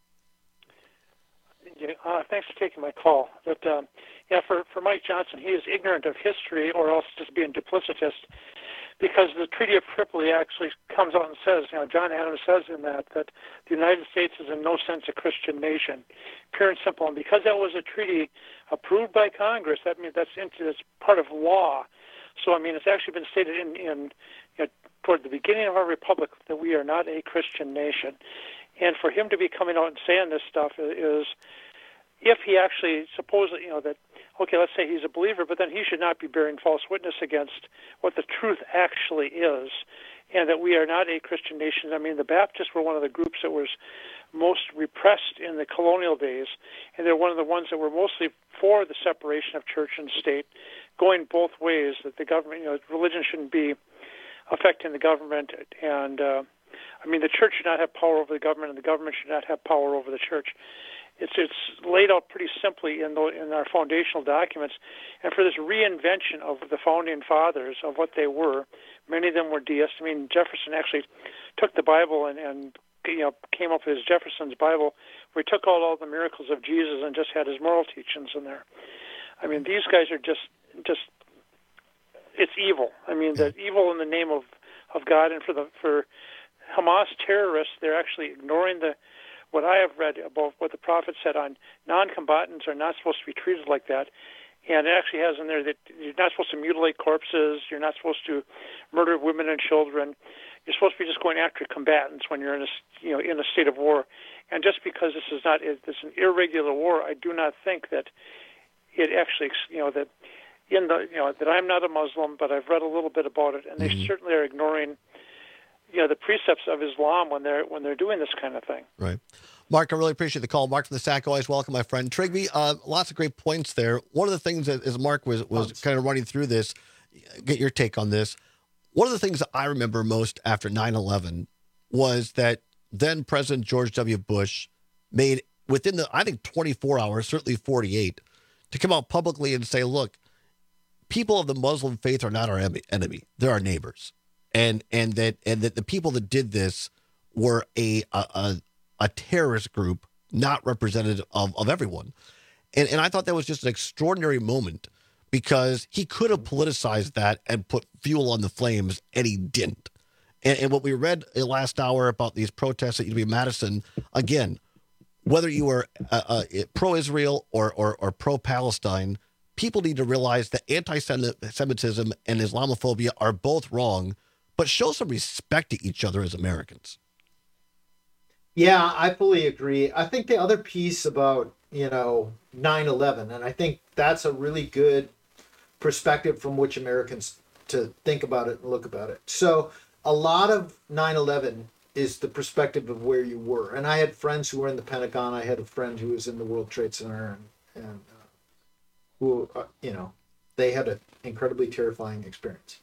Thanks for taking my call. But for Mike Johnson, he is ignorant of history or else just being duplicitous, because the Treaty of Tripoli actually comes out and says, John Adams says in that the United States is in no sense a Christian nation, pure and simple. And because that was a treaty approved by Congress, that means that's part of law. So, it's actually been stated in toward the beginning of our republic that we are not a Christian nation. And for him to be coming out and saying this stuff is, if he actually supposedly, that, okay, let's say he's a believer, but then he should not be bearing false witness against what the truth actually is, and that we are not a Christian nation. The Baptists were one of the groups that was most repressed in the colonial days, and they're one of the ones that were mostly for the separation of church and state, going both ways, that the government, religion shouldn't be affecting the government, and the church should not have power over the government, and the government should not have power over the church. It's laid out pretty simply in our foundational documents, and for this reinvention of the founding fathers of what they were, many of them were deists. Jefferson actually took the Bible and came up with his Jefferson's Bible, where he took out all the miracles of Jesus and just had his moral teachings in there. These guys are just it's evil. The evil in the name of God, and for Hamas terrorists, they're actually ignoring what I have read about what the prophet said on non-combatants are not supposed to be treated like that. And it actually has in there that you're not supposed to mutilate corpses, you're not supposed to murder women and children. You're supposed to be just going after combatants when you're in a state of war. And just because this is an irregular war, I do not think that it actually, that I'm not a Muslim, but I've read a little bit about it, and they certainly are ignoring the precepts of Islam when they're doing this kind of thing. Right. Mark, I really appreciate the call. Mark from the SAC, always welcome, my friend. Trigby, lots of great points there. One of the things that, as Mark was kind of running through this, get your take on this. One of the things that I remember most after 9/11 was that then President George W. Bush made, within 24 hours, certainly 48, to come out publicly and say, look, people of the Muslim faith are not our enemy. They're our neighbors. And that the people that did this were a terrorist group, not representative of everyone. And I thought that was just an extraordinary moment, because he could have politicized that and put fuel on the flames, and he didn't. And what we read last hour about these protests at UW-Madison, again, whether you are pro-Israel or pro-Palestine, people need to realize that anti-Semitism and Islamophobia are both wrong, but show some respect to each other as Americans. Yeah, I fully agree. I think the other piece about, 9/11, and I think that's a really good perspective from which Americans to think about it and look about it. So a lot of 9/11 is the perspective of where you were. And I had friends who were in the Pentagon. I had a friend who was in the World Trade Center, and who, they had an incredibly terrifying experience.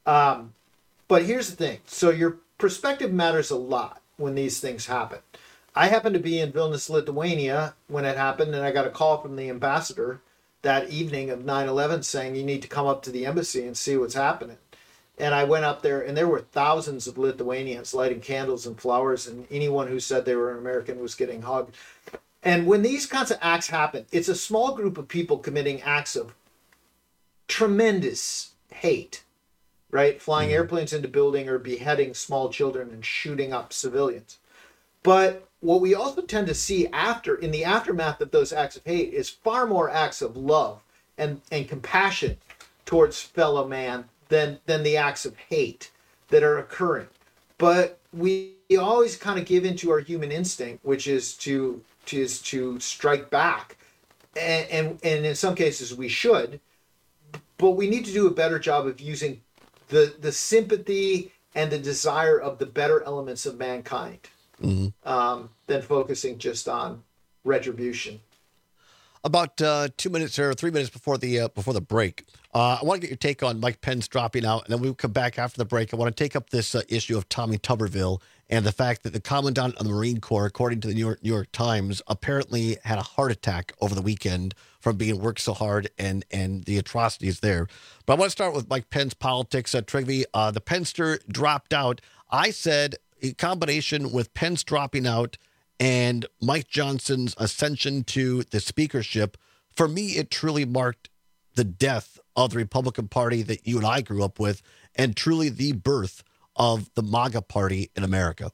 But here's the thing. So your perspective matters a lot when these things happen. I happened to be in Vilnius, Lithuania when it happened, and I got a call from the ambassador that evening of 9/11 saying, you need to come up to the embassy and see what's happening. And I went up there, and there were thousands of Lithuanians lighting candles and flowers, and anyone who said they were an American was getting hugged. And when these kinds of acts happen, it's a small group of people committing acts of tremendous hate, right? Flying airplanes into building or beheading small children and shooting up civilians. But what we also tend to see in the aftermath of those acts of hate is far more acts of love and compassion towards fellow man than the acts of hate that are occurring. But we always kind of give into our human instinct, which is to strike back. And in some cases we should, but we need to do a better job of using the sympathy and the desire of the better elements of mankind than focusing just on retribution. About 2 minutes or 3 minutes before the break, I want to get your take on Mike Pence dropping out, and then we'll come back after the break. I want to take up this issue of Tommy Tuberville and the fact that the Commandant of the Marine Corps, according to the New York Times, apparently had a heart attack over the weekend from being worked so hard and the atrocities there. But I want to start with Mike Pence politics. Trigby, the Penster dropped out. I said in combination with Pence dropping out and Mike Johnson's ascension to the speakership, for me, it truly marked the death of the Republican Party that you and I grew up with, and truly the birth of the MAGA Party in America.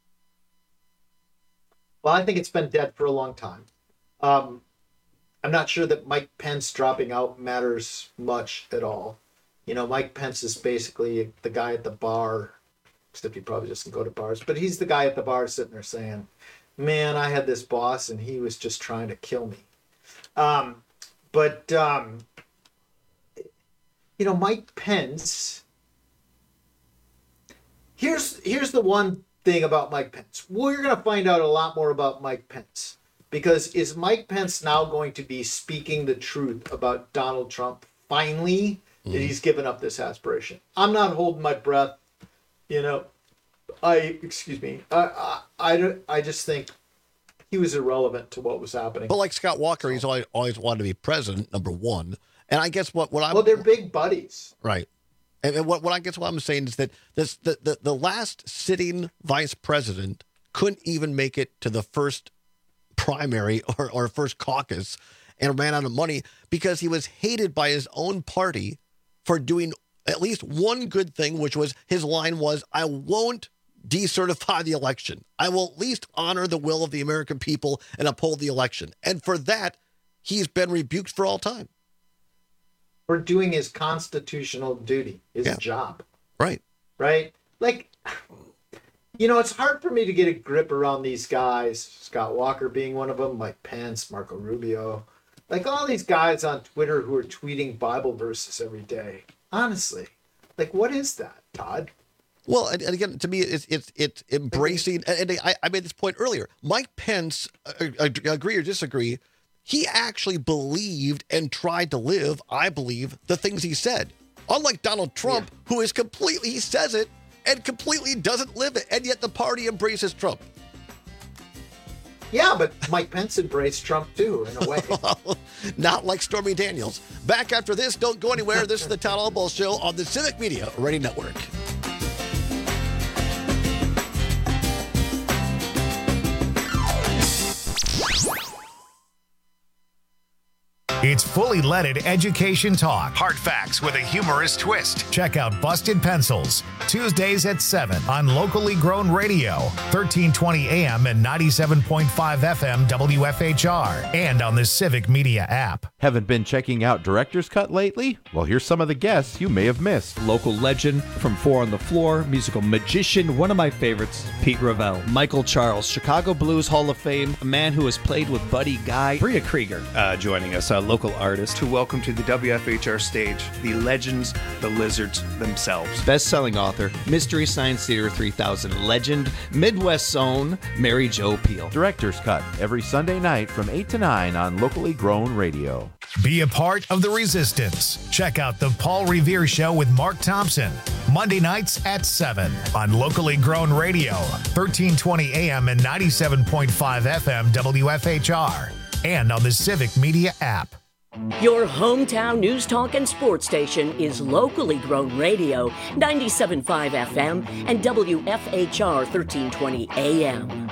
Well, I think it's been dead for a long time. I'm not sure that Mike Pence dropping out matters much at all. You know, Mike Pence is basically the guy at the bar, except he probably doesn't go to bars, but he's the guy at the bar sitting there saying, man, I had this boss and he was just trying to kill me. You know, Mike Pence, here's the one thing about Mike Pence. We're going to find out a lot more about Mike Pence, because is Mike Pence now going to be speaking the truth about Donald Trump finally, that he's given up this aspiration? I'm not holding my breath. You know, I just think he was irrelevant to what was happening. But like Scott Walker, he's always wanted to be president, number one. And I guess what I'm... Well, they're big buddies. Right. And what I'm saying is that the last sitting vice president couldn't even make it to the first primary or first caucus and ran out of money because he was hated by his own party for doing at least one good thing, which was his line was, I won't decertify the election. I will at least honor the will of the American people and uphold the election. And for that, he's been rebuked for all time. For doing his constitutional duty, his job. Right. Right? Like, you know, it's hard for me to get a grip around these guys, Scott Walker being one of them, Mike Pence, Marco Rubio, like all these guys on Twitter who are tweeting Bible verses every day. Honestly, like, what is that, Todd? Well, and again, to me, it's embracing, and I made this point earlier. Mike Pence, agree or disagree, he actually believed and tried to live, I believe, the things he said. Unlike Donald Trump, who is completely, he says it, and completely doesn't live it, and yet the party embraces Trump. Yeah, but Mike Pence embraced Trump too, in a way. Not like Stormy Daniels. Back after this, don't go anywhere. This is the Todd Albaugh Show on the Civic Media Radio Network. It's fully leaded education talk. Hard facts with a humorous twist. Check out Busted Pencils, Tuesdays at 7 on locally grown radio, 1320 AM and 97.5 FM WFHR, and on the Civic Media app. Haven't been checking out Director's Cut lately? Well, here's some of the guests you may have missed. Local legend from Four on the Floor, musical magician, one of my favorites, Pete Ravel. Michael Charles, Chicago Blues Hall of Fame, a man who has played with Buddy Guy. Bria Krieger joining us, a local artist. To welcome to the WFHR stage, the legends, the lizards themselves. Best-selling author, Mystery Science Theater 3000 legend, Midwest's own Mary Jo Peil. Director's Cut, every Sunday night from 8 to 9 on locally grown radio. Be a part of the resistance. Check out The Paul Revere Show with Mark Thompson, Monday nights at 7 on locally grown radio, 1320 AM and 97.5 FM WFHR, and on the Civic Media app. Your hometown news, talk, and sports station is locally grown radio, 97.5 FM and WFHR 1320 AM.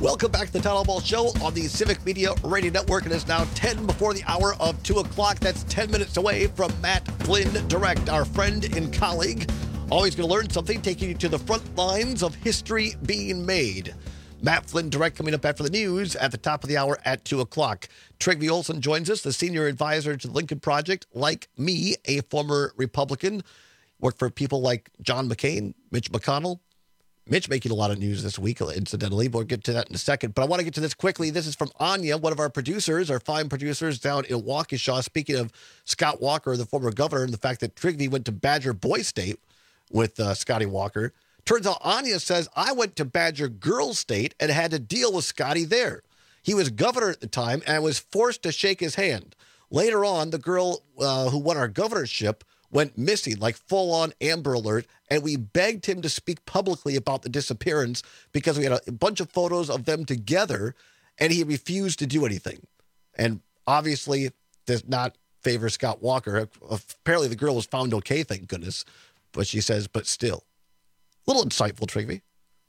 Welcome back to the Town Hall Ball Show on the Civic Media Radio Network. It is now 10 before the hour of 2 o'clock. That's 10 minutes away from Matt Flynn Direct, our friend and colleague. Always going to learn something, taking you to the front lines of history being made. Matt Flynn Direct coming up after the news at the top of the hour at 2 o'clock. Trygve Olsen joins us, the senior advisor to the Lincoln Project. Like me, a former Republican. Worked for people like John McCain, Mitch McConnell. Mitch making a lot of news this week, incidentally. We'll get to that in a second. But I want to get to this quickly. This is from Anya, one of our producers, our fine producers down in Waukesha. Speaking of Scott Walker, the former governor, and the fact that Trygve went to Badger Boy State with Scotty Walker. Turns out Anya says, I went to Badger Girls State and had to deal with Scotty there. He was governor at the time, and I was forced to shake his hand. Later on, the girl who won our governorship went missing, like full-on Amber Alert, and we begged him to speak publicly about the disappearance because we had a bunch of photos of them together, and he refused to do anything. And obviously does not favor Scott Walker. Apparently the girl was found okay, thank goodness. But she says, but still. A little insightful, Trygve.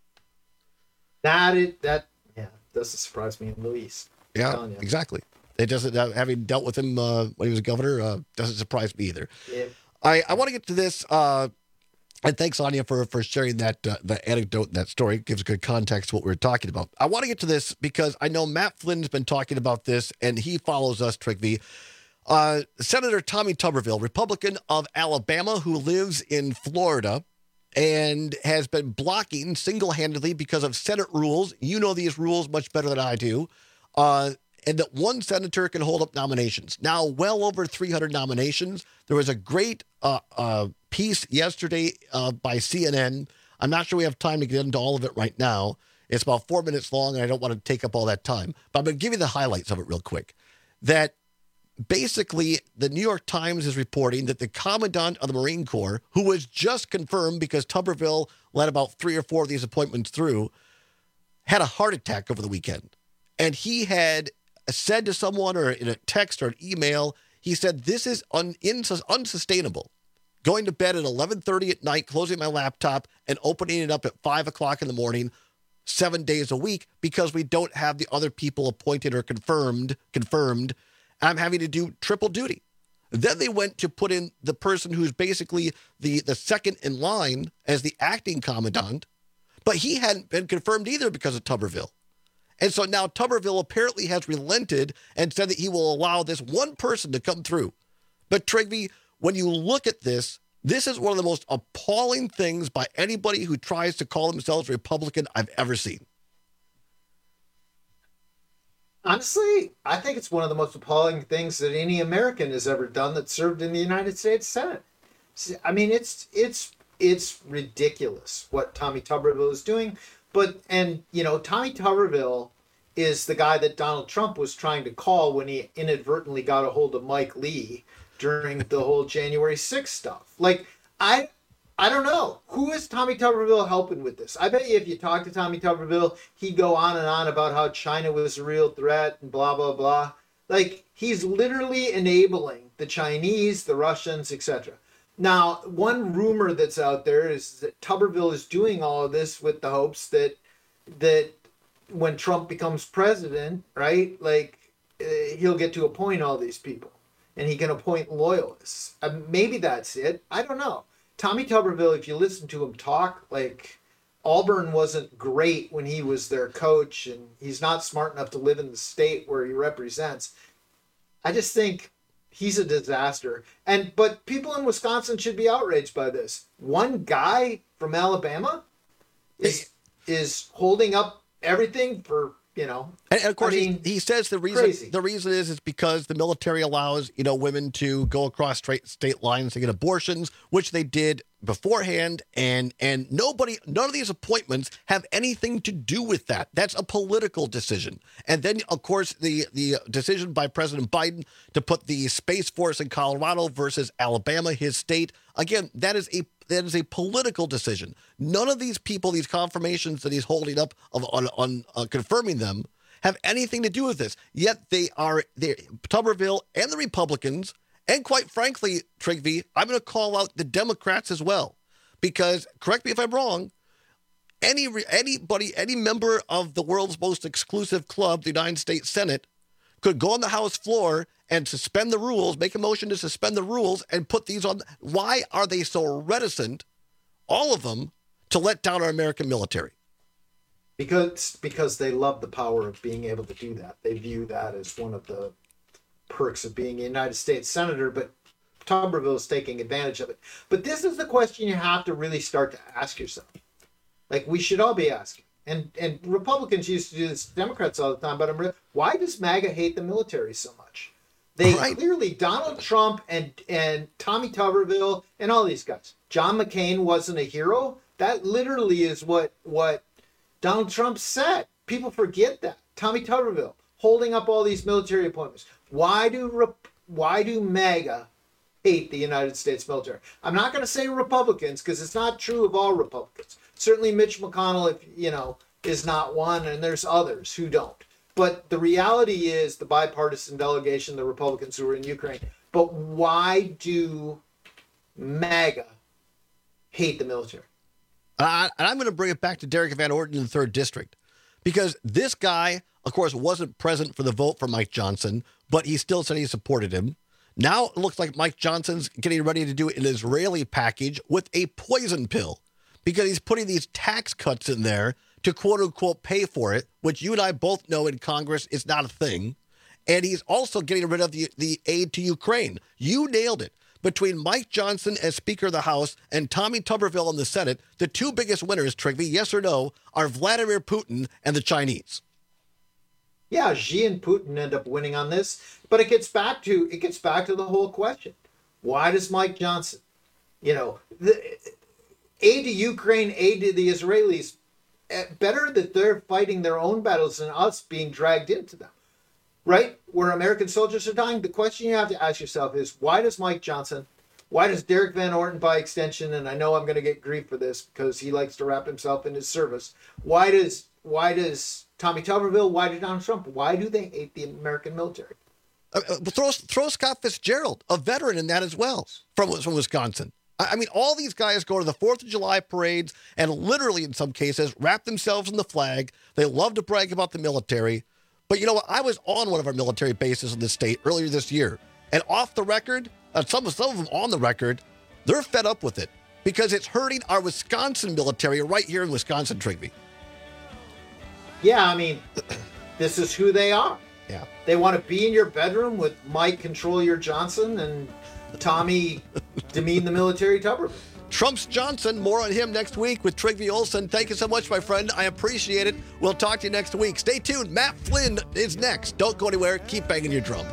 That doesn't surprise me in the least. Yeah, exactly. It doesn't, having dealt with him when he was governor, doesn't surprise me either. Yeah. I want to get to this, and thanks, Anya, for sharing that anecdote and that story. It gives good context to what we were talking about. I want to get to this because I know Matt Flynn's been talking about this, and he follows us, Trygve. Senator Tommy Tuberville, Republican of Alabama, who lives in Florida and has been blocking single-handedly because of Senate rules. You know these rules much better than I do. And that one senator can hold up nominations. Now, well over 300 nominations. There was a great piece yesterday by CNN. I'm not sure we have time to get into all of it right now. It's about 4 minutes long, and I don't want to take up all that time. But I'm going to give you the highlights of it real quick. That basically, the New York Times is reporting that the Commandant of the Marine Corps, who was just confirmed because Tuberville let about 3 or 4 of these appointments through, had a heart attack over the weekend. And he had said to someone, or in a text or an email, he said, this is unsustainable. Going to bed at 11:30 at night, closing my laptop, and opening it up at 5 o'clock in the morning, 7 days a week, because we don't have the other people appointed or confirmed. I'm having to do triple duty. Then they went to put in the person who's basically the second in line as the acting commandant, but he hadn't been confirmed either because of Tuberville. And so now Tuberville apparently has relented and said that he will allow this one person to come through. But Trygve, when you look at this, this is one of the most appalling things by anybody who tries to call themselves Republican I've ever seen. Honestly, I think it's one of the most appalling things that any American has ever done that served in the United States Senate. I mean, it's ridiculous what Tommy Tuberville is doing. But, and, you know, Tommy Tuberville is the guy that Donald Trump was trying to call when he inadvertently got a hold of Mike Lee during the whole January 6th stuff. Like, I don't know. Who is Tommy Tuberville helping with this? I bet you if you talk to Tommy Tuberville, he'd go on and on about how China was a real threat and blah, blah, blah. Like, he's literally enabling the Chinese, the Russians, etc. Now, one rumor that's out there is that Tuberville is doing all of this with the hopes that when Trump becomes president, right, like he'll get to appoint all these people and he can appoint loyalists. Maybe that's it. I don't know. Tommy Tuberville, if you listen to him talk, like Auburn wasn't great when he was their coach and he's not smart enough to live in the state where he represents. I just think he's a disaster. But people in Wisconsin should be outraged by this. One guy from Alabama is holding up everything for, you know. And of course, he says the reason crazy. The reason is because the military allows, you know, women to go across state lines to get abortions, which they did beforehand, and none of these appointments have anything to do with that. That's a political decision. And then, of course, the decision by President Biden to put the Space Force in Colorado versus Alabama, his state, again, that is a political decision. None of these people, these confirmations that he's holding up on confirming them, have anything to do with this. Yet Tuberville and the Republicans, and quite frankly, Trygve, I'm going to call out the Democrats as well. Because, correct me if I'm wrong, Anybody, any member of the world's most exclusive club, the United States Senate, could go on the House floor and suspend the rules, make a motion to suspend the rules, and put these on. Why are they so reticent, all of them, to let down our American military? Because they love the power of being able to do that. They view that as one of the perks of being a United States Senator, but Tuberville is taking advantage of it. But this is the question you have to really start to ask yourself. Like, we should all be asking. And Republicans used to do this, Democrats all the time, but why does MAGA hate the military so much? They clearly, Donald Trump and Tommy Tuberville and all these guys. John McCain wasn't a hero. That literally is what Donald Trump said. People forget that. Tommy Tuberville holding up all these military appointments. Why do MAGA hate the United States military? I'm not going to say Republicans, because it's not true of all Republicans. Certainly Mitch McConnell, is not one, and there's others who don't. But the reality is the bipartisan delegation, the Republicans who are in Ukraine. But why do MAGA hate the military? And I'm going to bring it back to Derek Van Orden in the 3rd District, because this guy, of course, wasn't present for the vote for Mike Johnson, but he still said he supported him. Now it looks like Mike Johnson's getting ready to do an Israeli package with a poison pill, because he's putting these tax cuts in there to quote-unquote pay for it, which you and I both know in Congress is not a thing. And he's also getting rid of the aid to Ukraine. You nailed it. Between Mike Johnson as Speaker of the House and Tommy Tuberville in the Senate, the two biggest winners, Trygve, yes or no, are Vladimir Putin and the Chinese. Yeah, Xi and Putin end up winning on this, but it gets back to the whole question. Why does Mike Johnson, the aid to Ukraine, aid to the Israelis, better that they're fighting their own battles than us being dragged into them, right? Where American soldiers are dying. The question you have to ask yourself is, why does Mike Johnson, why does Derek Van Orden by extension, and I know I'm going to get grief for this because he likes to wrap himself in his service, why does Tommy Tuberville, why does Donald Trump, why do they hate the American military? Throw Scott Fitzgerald, a veteran in that as well, from Wisconsin. I mean, all these guys go to the 4th of July parades and literally, in some cases, wrap themselves in the flag. They love to brag about the military. But you know what? I was on one of our military bases in the state earlier this year. And off the record, some of them on the record, they're fed up with it because it's hurting our Wisconsin military right here in Wisconsin, Trygve. Yeah, I mean, this is who they are. Yeah. They want to be in your bedroom with Mike Control Your Johnson and Tommy demean the military Tuberville. Trump's Johnson, more on him next week with Trygve Olsen. Thank you so much, my friend. I appreciate it. We'll talk to you next week. Stay tuned. Matt Flynn is next. Don't go anywhere. Keep banging your drum.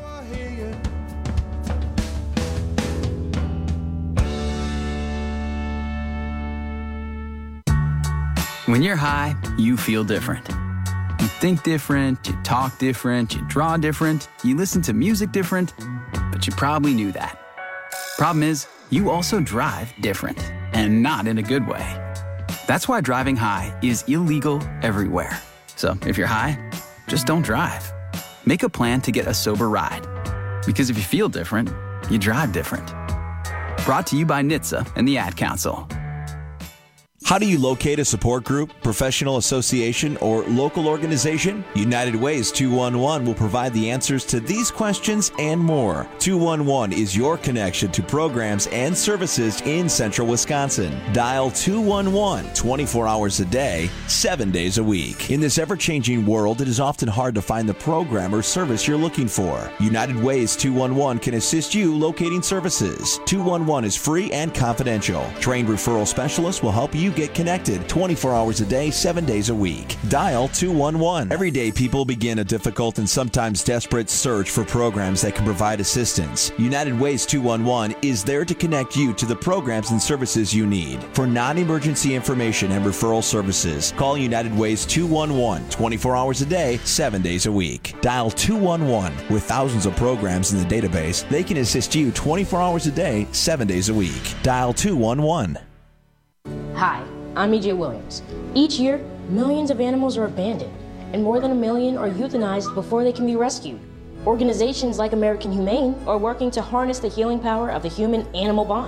When you're high, you feel different. You think different, you talk different, you draw different, you listen to music different, but you probably knew that. Problem is, you also drive different, and not in a good way. That's why driving high is illegal everywhere. So if you're high, just don't drive. Make a plan to get a sober ride. Because if you feel different, you drive different. Brought to you by NHTSA and the Ad Council. How do you locate a support group, professional association, or local organization? United Ways 211 will provide the answers to these questions and more. 211 is your connection to programs and services in central Wisconsin. Dial 211 24 hours a day, 7 days a week. In this ever-changing world, it is often hard to find the program or service you're looking for. United Ways 211 can assist you locating services. 211 is free and confidential. Trained referral specialists will help you get connected 24 hours a day, 7 days a week. Dial 211. Every day, people begin a difficult and sometimes desperate search for programs that can provide assistance. United Ways 211 is there to connect you to the programs and services you need. For non-emergency information and referral services, call United Ways 211 24 hours a day, 7 days a week. Dial 211. With thousands of programs in the database, they can assist you 24 hours a day, 7 days a week. Dial 211. Hi, I'm EJ Williams. Each year, millions of animals are abandoned, and more than 1 million are euthanized before they can be rescued. Organizations like American Humane are working to harness the healing power of the human-animal bond.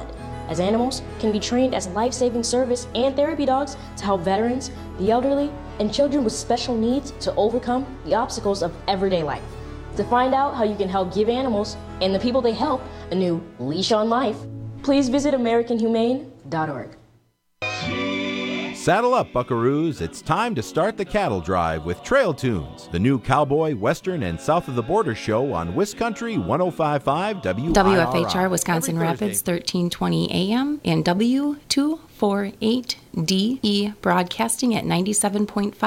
as animals can be trained as life-saving service and therapy dogs to help veterans, the elderly, and children with special needs to overcome the obstacles of everyday life. To find out how you can help give animals and the people they help a new leash on life, please visit AmericanHumane.org. Saddle up, buckaroos. It's time to start the cattle drive with Trail Tunes, the new cowboy, western, and south of the border show on Wiscountry 105.5 WIRI. WFHR Wisconsin Rapids, 1320 AM, and W248DE broadcasting at 97.5